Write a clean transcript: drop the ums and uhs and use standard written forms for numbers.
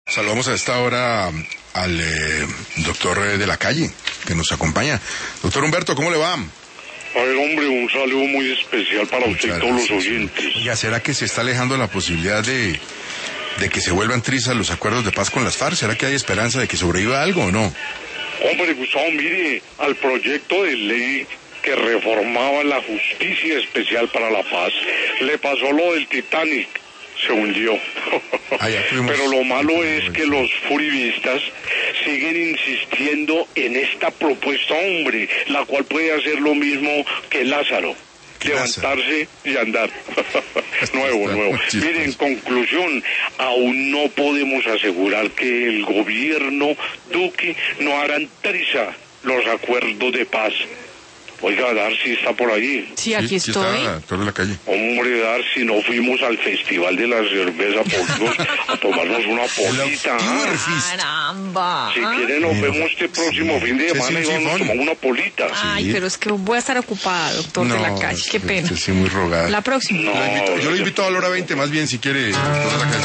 Saludamos a esta hora al doctor de la calle que nos acompaña. Doctor Humberto, ¿cómo le va? A ver, hombre, un saludo muy especial para usted y todos los oyentes. Oiga, ¿será que se está alejando la posibilidad de que se vuelvan trizas los acuerdos de paz con las FARC? ¿Será que hay esperanza de que sobreviva algo o no? Hombre, Gustavo, mire, al proyecto de ley que reformaba la Justicia Especial para la Paz, le pasó lo del Titanic. Se hundió. Pero lo malo es que los furibistas siguen insistiendo en esta propuesta, hombre, la cual puede hacer lo mismo que Lázaro. Levantarse y andar. nuevo. Mire, en conclusión, aún no podemos asegurar que el gobierno Duque no harán triza los acuerdos de paz. Oiga, Darcy está por ahí. Sí, aquí estoy. Está, doctor de la calle. Hombre, Darcy, no fuimos al Festival de la Cerveza por a tomarnos una polita. Caramba. Si quieren, nos vemos este próximo fin de semana y vamos a tomar una polita. Ay, pero es que voy a estar ocupada, doctor de la calle. Qué pena. Sí, muy rogada. La próxima. Yo lo invito a la hora 20, más bien, si quiere, doctor de la calle.